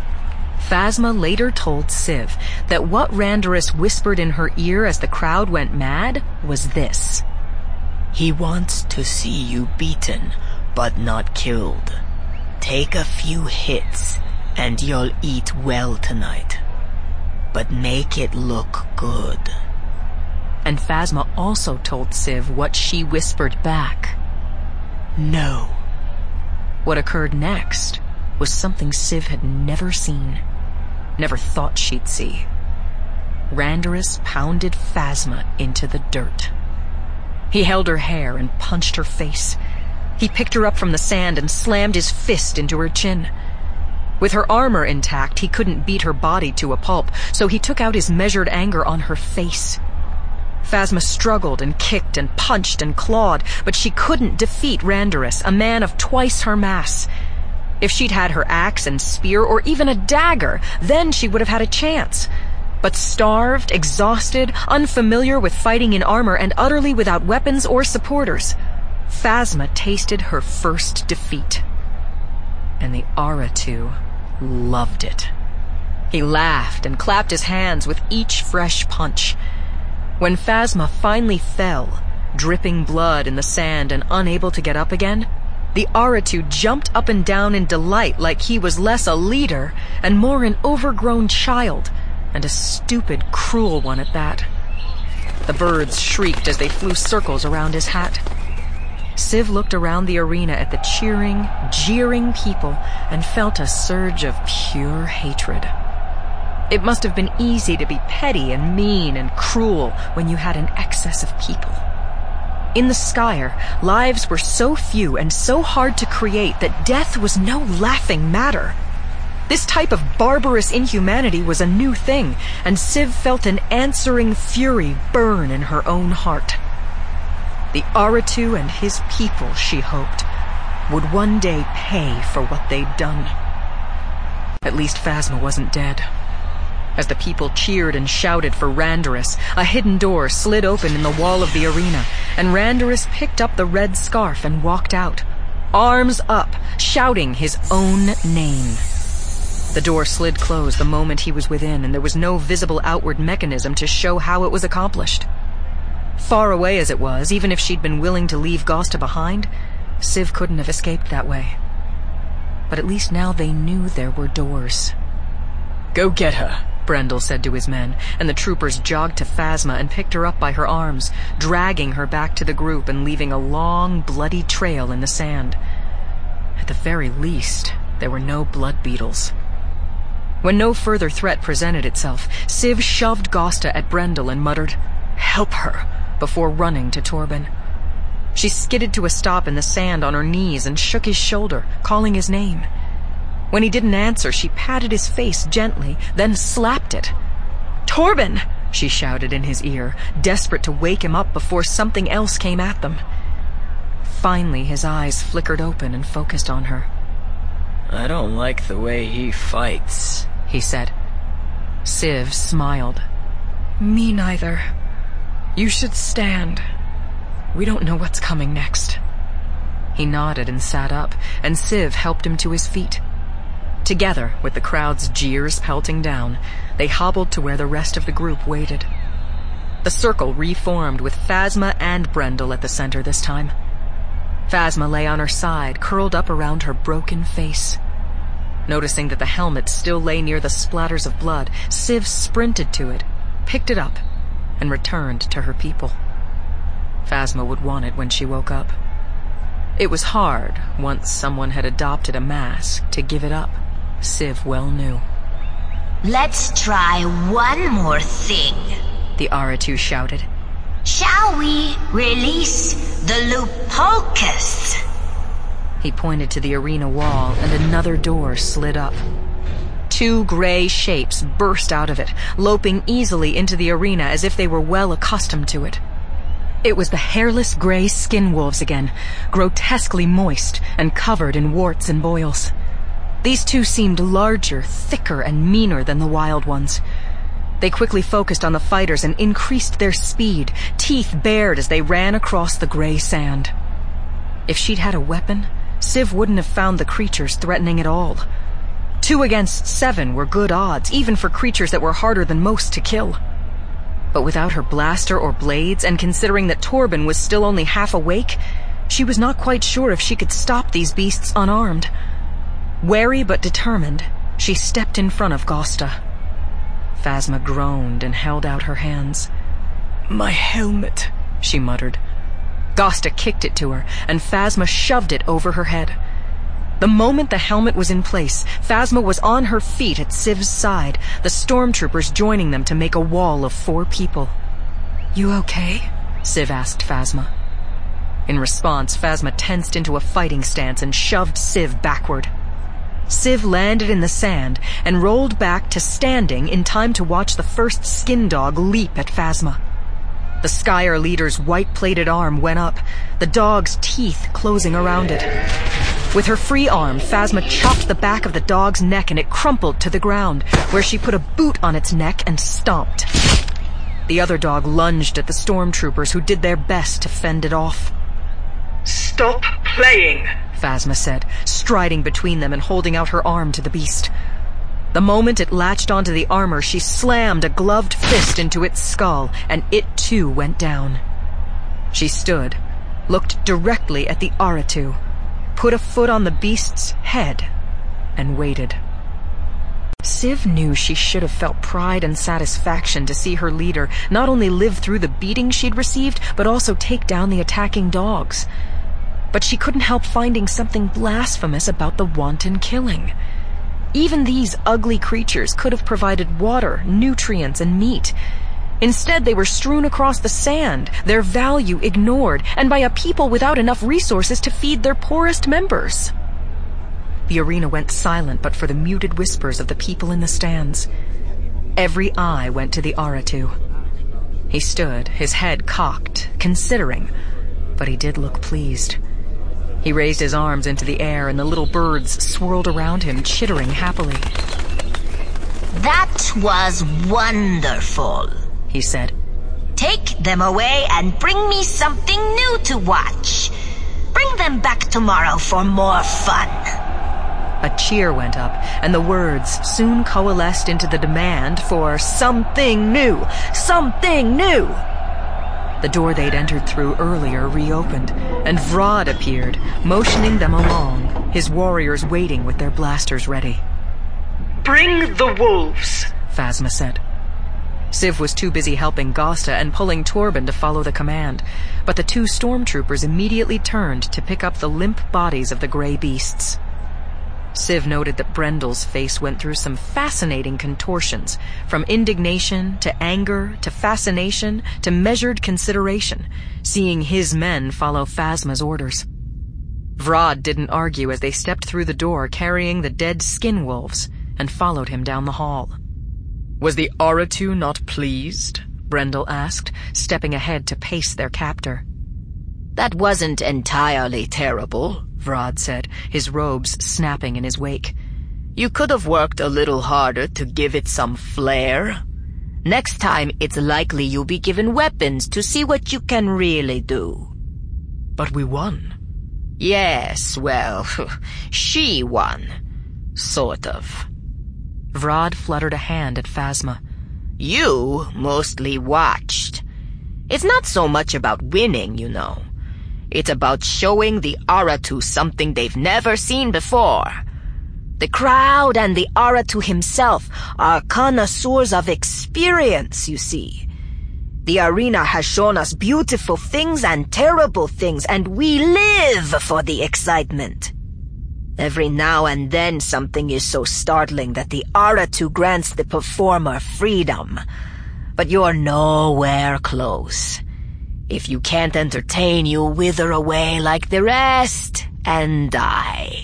Phasma later told Civ that what Randoris whispered in her ear as the crowd went mad was this. He wants to see you beaten, but not killed. Take a few hits, and you'll eat well tonight. But make it look good. And Phasma also told Civ what she whispered back. No. What occurred next was something Civ had never seen, never thought she'd see. Randaris pounded Phasma into the dirt. He held her hair and punched her face. He picked her up from the sand and slammed his fist into her chin. With her armor intact, he couldn't beat her body to a pulp, so he took out his measured anger on her face. Phasma struggled and kicked and punched and clawed, but she couldn't defeat Randaris, a man of twice her mass. If she'd had her axe and spear or even a dagger, then she would have had a chance. But starved, exhausted, unfamiliar with fighting in armor, and utterly without weapons or supporters, Phasma tasted her first defeat. And the Aratu loved it. He laughed and clapped his hands with each fresh punch. When Phasma finally fell, dripping blood in the sand and unable to get up again, the Aratu jumped up and down in delight like he was less a leader and more an overgrown child, and a stupid, cruel one at that. The birds shrieked as they flew circles around his hat. Civ looked around the arena at the cheering, jeering people and felt a surge of pure hatred. It must have been easy to be petty and mean and cruel when you had an excess of people. In the Skyer, lives were so few and so hard to create that death was no laughing matter. This type of barbarous inhumanity was a new thing, and Civ felt an answering fury burn in her own heart. The Aratu and his people, she hoped, would one day pay for what they'd done. At least Phasma wasn't dead. As the people cheered and shouted for Randaris, a hidden door slid open in the wall of the arena, and Randaris picked up the red scarf and walked out, arms up, shouting his own name. The door slid closed the moment he was within, and there was no visible outward mechanism to show how it was accomplished. Far away as it was, even if she'd been willing to leave Gosta behind, Civ couldn't have escaped that way. But at least now they knew there were doors. Go get her, Brendel said to his men, and the troopers jogged to Phasma and picked her up by her arms, dragging her back to the group and leaving a long, bloody trail in the sand. At the very least, there were no blood beetles. When no further threat presented itself, Civ shoved Gosta at Brendel and muttered, "Help her," before running to Torben. She skidded to a stop in the sand on her knees and shook his shoulder, calling his name. When he didn't answer, she patted his face gently, then slapped it. "Torben!" she shouted in his ear, desperate to wake him up before something else came at them. Finally, his eyes flickered open and focused on her. I don't like the way he fights, he said. Civ smiled. "Me neither. You should stand. We don't know what's coming next." He nodded and sat up, and Civ helped him to his feet. Together, with the crowd's jeers pelting down, they hobbled to where the rest of the group waited. The circle reformed with Phasma and Brendel at the center this time. Phasma lay on her side, curled up around her broken face. Noticing that the helmet still lay near the splatters of blood, Civ sprinted to it, picked it up, and returned to her people. Phasma would want it when she woke up. It was hard, once someone had adopted a mask, to give it up, Civ well knew. Let's try one more thing, the Aratu shouted. Shall we release the Lupulcus? He pointed to the arena wall, and another door slid up. Two gray shapes burst out of it, loping easily into the arena as if they were well accustomed to it. It was the hairless gray skin wolves again, grotesquely moist and covered in warts and boils. These two seemed larger, thicker, and meaner than the wild ones. They quickly focused on the fighters and increased their speed, teeth bared as they ran across the gray sand. If she'd had a weapon, Civ wouldn't have found the creatures threatening at all. 2 against 7 were good odds, even for creatures that were harder than most to kill. But without her blaster or blades, and considering that Torben was still only half awake, she was not quite sure if she could stop these beasts unarmed. Wary but determined, she stepped in front of Gosta. Phasma groaned and held out her hands. "My helmet," she muttered. Gosta kicked it to her, and Phasma shoved it over her head. The moment the helmet was in place, Phasma was on her feet at Siv's side, the stormtroopers joining them to make a wall of 4 people. "You okay?" Siv asked Phasma. In response, Phasma tensed into a fighting stance and shoved Siv backward. Siv landed in the sand and rolled back to standing in time to watch the first skin dog leap at Phasma. The Skyer leader's white-plated arm went up, the dog's teeth closing around it. With her free arm, Phasma chopped the back of the dog's neck and it crumpled to the ground, where she put a boot on its neck and stomped. The other dog lunged at the stormtroopers, who did their best to fend it off. "Stop playing," Phasma said, striding between them and holding out her arm to the beast. The moment it latched onto the armor, she slammed a gloved fist into its skull, and it too went down. She stood, looked directly at the Aratu, put a foot on the beast's head, and waited. Siv knew she should have felt pride and satisfaction to see her leader not only live through the beating she'd received, but also take down the attacking dogs. But she couldn't help finding something blasphemous about the wanton killing. Even these ugly creatures could have provided water, nutrients, and meat. Instead, they were strewn across the sand, their value ignored, and by a people without enough resources to feed their poorest members. The arena went silent but for the muted whispers of the people in the stands. Every eye went to the Aratu. He stood, his head cocked, considering, but he did look pleased. He raised his arms into the air and the little birds swirled around him, chittering happily. "That was wonderful," he said. "Take them away and bring me something new to watch. Bring them back tomorrow for more fun." A cheer went up, and the words soon coalesced into the demand for something new, something new. The door they'd entered through earlier reopened, and Vrod appeared, motioning them along, his warriors waiting with their blasters ready. "Bring the wolves," Phasma said. Siv was too busy helping Gosta and pulling Torben to follow the command, but the 2 stormtroopers immediately turned to pick up the limp bodies of the gray beasts. Siv noted that Brendel's face went through some fascinating contortions, from indignation to anger to fascination to measured consideration, seeing his men follow Phasma's orders. Vrod didn't argue as they stepped through the door carrying the dead skin wolves and followed him down the hall. "Was the Aratu not pleased?" Brendel asked, stepping ahead to pace their captor. "That wasn't entirely terrible," Vrod said, his robes snapping in his wake. "You could have worked a little harder to give it some flair. Next time, it's likely you'll be given weapons to see what you can really do." "But we won." "Yes, well, she won. Sort of." Vrod fluttered a hand at Phasma. "You mostly watched. It's not so much about winning, you know. It's about showing the Aratu something they've never seen before. The crowd and the Aratu himself are connoisseurs of experience, you see. The arena has shown us beautiful things and terrible things, and we live for the excitement. Every now and then something is so startling that the Aratu grants the performer freedom. But you're nowhere close. If you can't entertain, you wither away like the rest and die."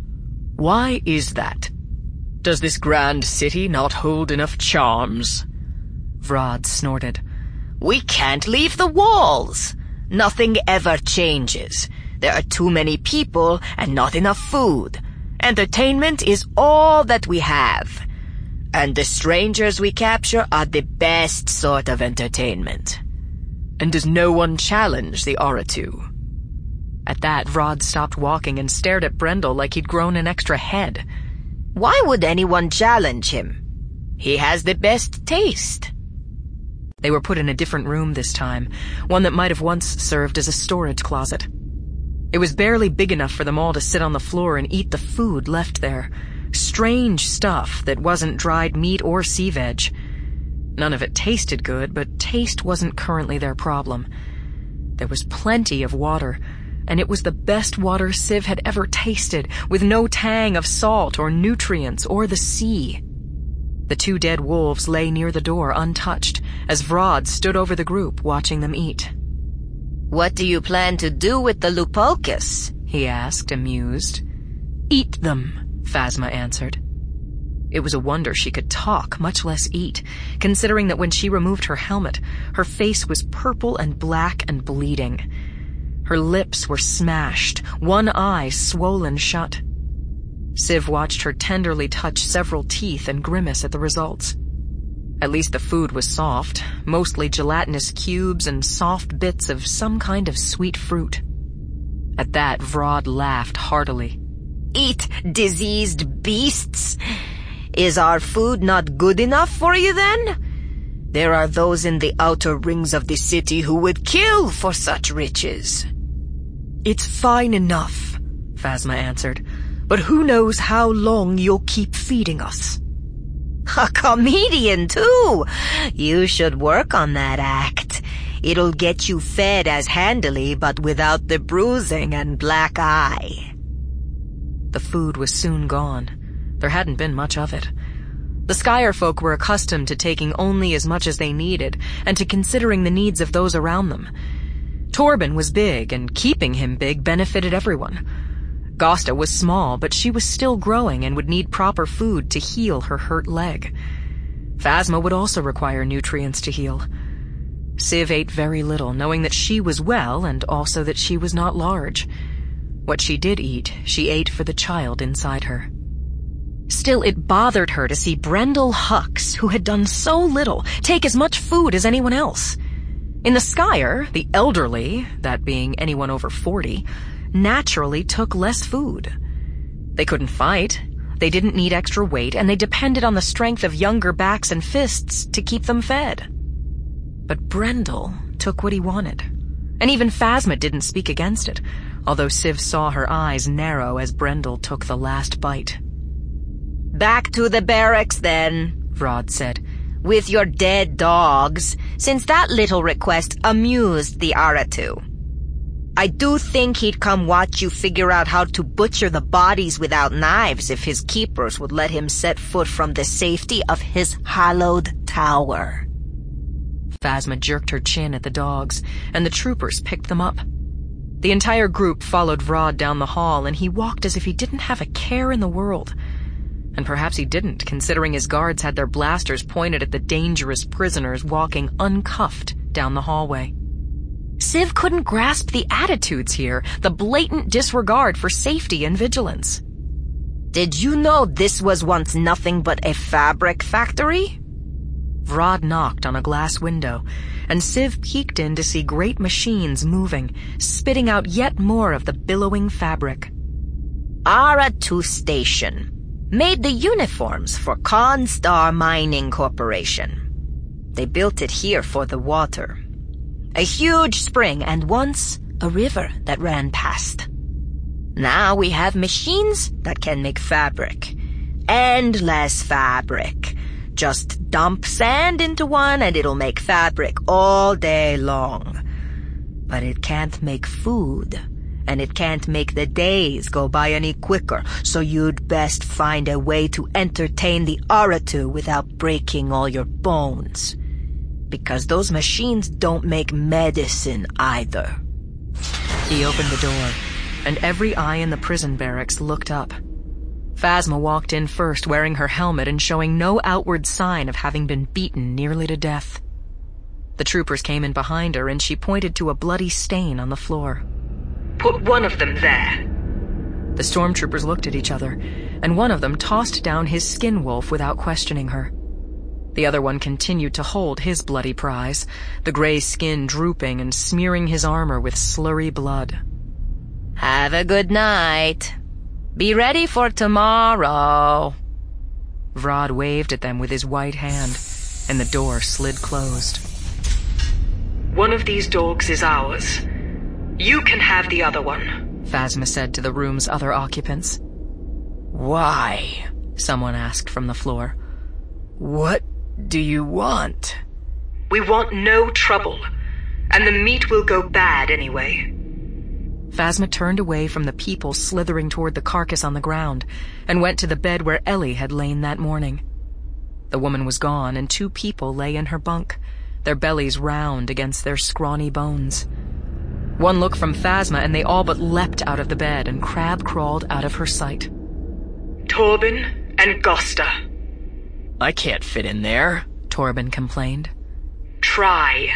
"Why is that? Does this grand city not hold enough charms?" Vrod snorted. "We can't leave the walls. Nothing ever changes. There are too many people and not enough food. Entertainment is all that we have. And the strangers we capture are the best sort of entertainment." "And does no one challenge the Aratu?" At that, Vrod stopped walking and stared at Brendel like he'd grown an extra head. "Why would anyone challenge him? He has the best taste." They were put in a different room this time, one that might have once served as a storage closet. It was barely big enough for them all to sit on the floor and eat the food left there. Strange stuff that wasn't dried meat or sea veg. None of it tasted good, but taste wasn't currently their problem. There was plenty of water, and it was the best water Civ had ever tasted, with no tang of salt or nutrients or the sea. The 2 dead wolves lay near the door untouched, as Vrod stood over the group watching them eat. "What do you plan to do with the Lupokus?" he asked, amused. "Eat them," Phasma answered. It was a wonder she could talk, much less eat, considering that when she removed her helmet, her face was purple and black and bleeding. Her lips were smashed, one eye swollen shut. Civ watched her tenderly touch several teeth and grimace at the results. At least the food was soft, mostly gelatinous cubes and soft bits of some kind of sweet fruit. At that, Vrod laughed heartily. "Eat diseased beasts? Is our food not good enough for you then? There are those in the outer rings of the city who would kill for such riches." "It's fine enough," Phasma answered. "But who knows how long you'll keep feeding us." "A comedian, too! You should work on that act. It'll get you fed as handily, but without the bruising and black eye." The food was soon gone. There hadn't been much of it. The Skyer folk were accustomed to taking only as much as they needed, and to considering the needs of those around them. Torben was big, and keeping him big benefited everyone. Gosta was small, but she was still growing and would need proper food to heal her hurt leg. Phasma would also require nutrients to heal. Civ ate very little, knowing that she was well and also that she was not large. What she did eat, she ate for the child inside her. Still, it bothered her to see Brendel Hux, who had done so little, take as much food as anyone else. In the Skyer, the elderly, that being anyone over 40, naturally took less food. They couldn't fight, they didn't need extra weight, and they depended on the strength of younger backs and fists to keep them fed. But Brendel took what he wanted, and even Phasma didn't speak against it, although Civ saw her eyes narrow as Brendel took the last bite. "Back to the barracks, then," Vrod said, "with your dead dogs, since that little request amused the Aratu. I do think he'd come watch you figure out how to butcher the bodies without knives if his keepers would let him set foot from the safety of his hallowed tower." Phasma jerked her chin at the dogs, and the troopers picked them up. The entire group followed Vrod down the hall, and he walked as if he didn't have a care in the world. And perhaps he didn't, considering his guards had their blasters pointed at the dangerous prisoners walking uncuffed down the hallway. Civ couldn't grasp the attitudes here, the blatant disregard for safety and vigilance. "Did you know this was once nothing but a fabric factory?" Vrod knocked on a glass window, and Civ peeked in to see great machines moving, spitting out yet more of the billowing fabric. "Aratu Station. Made the uniforms for Constar Mining Corporation. They built it here for the water. A huge spring and once a river that ran past. Now we have machines that can make fabric. Endless fabric. Just dump sand into one and it'll make fabric all day long. But it can't make food, and it can't make the days go by any quicker, so you'd best find a way to entertain the Aratu without breaking all your bones. Because those machines don't make medicine either." He opened the door, and every eye in the prison barracks looked up. Phasma walked in first, wearing her helmet and showing no outward sign of having been beaten nearly to death. The troopers came in behind her, and she pointed to a bloody stain on the floor. "Put one of them there." The stormtroopers looked at each other, and one of them tossed down his skin wolf without questioning her. The other one continued to hold his bloody prize, the gray skin drooping and smearing his armor with slurry blood. "Have a good night. Be ready for tomorrow." Vrod waved at them with his white hand, and the door slid closed. "One of these dogs is ours. You can have the other one," Phasma said to the room's other occupants. "Why?" someone asked from the floor. "What do you want?" "We want no trouble, and the meat will go bad anyway." Phasma turned away from the people slithering toward the carcass on the ground and went to the bed where Ellie had lain that morning. The woman was gone, and 2 people lay in her bunk, their bellies round against their scrawny bones. One look from Phasma and they all but leapt out of the bed and crab-crawled out of her sight. Torben and Gosta. I can't fit in there, Torben complained. Try.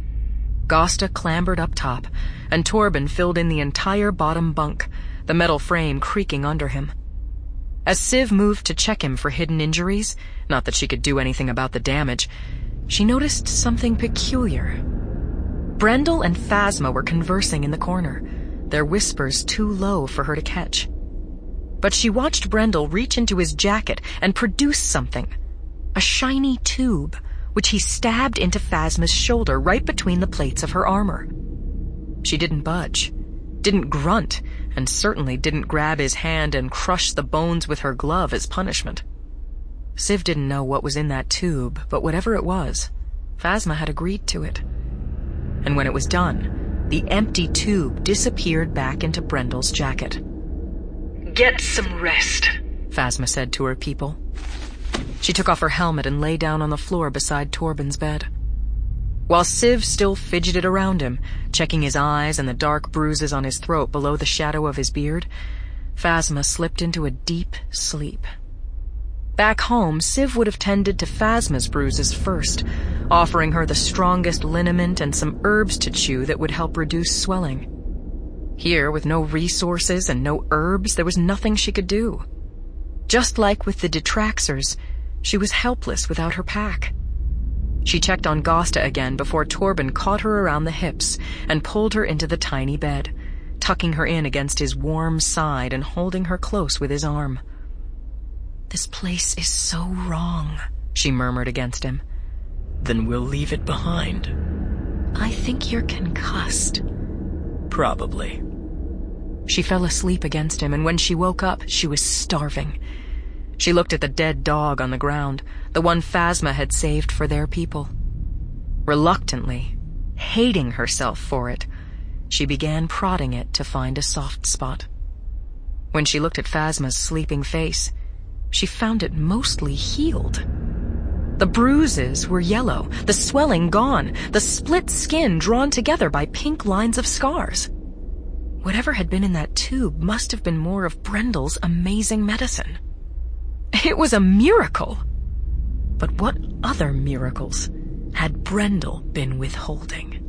Gosta clambered up top, and Torben filled in the entire bottom bunk, the metal frame creaking under him. As Siv moved to check him for hidden injuries, not that she could do anything about the damage, she noticed something peculiar. Brendel and Phasma were conversing in the corner, their whispers too low for her to catch. But she watched Brendel reach into his jacket and produce something, a shiny tube, which he stabbed into Phasma's shoulder right between the plates of her armor. She didn't budge, didn't grunt, and certainly didn't grab his hand and crush the bones with her glove as punishment. Siv didn't know what was in that tube, but whatever it was, Phasma had agreed to it. And when it was done, the empty tube disappeared back into Brendel's jacket. Get some rest, Phasma said to her people. She took off her helmet and lay down on the floor beside Torben's bed. While Siv still fidgeted around him, checking his eyes and the dark bruises on his throat below the shadow of his beard, Phasma slipped into a deep sleep. Back home, Siv would have tended to Phasma's bruises first, offering her the strongest liniment and some herbs to chew that would help reduce swelling. Here, with no resources and no herbs, there was nothing she could do. Just like with the Detraxers, she was helpless without her pack. She checked on Gosta again before Torben caught her around the hips and pulled her into the tiny bed, tucking her in against his warm side and holding her close with his arm. "This place is so wrong," she murmured against him. Then we'll leave it behind. "I think you're concussed." Probably. She fell asleep against him, and when she woke up, she was starving. She looked at the dead dog on the ground, the one Phasma had saved for their people. Reluctantly, hating herself for it, she began prodding it to find a soft spot. When she looked at Phasma's sleeping face, she found it mostly healed. The bruises were yellow, the swelling gone, the split skin drawn together by pink lines of scars. Whatever had been in that tube must have been more of Brendel's amazing medicine. It was a miracle! But what other miracles had Brendel been withholding?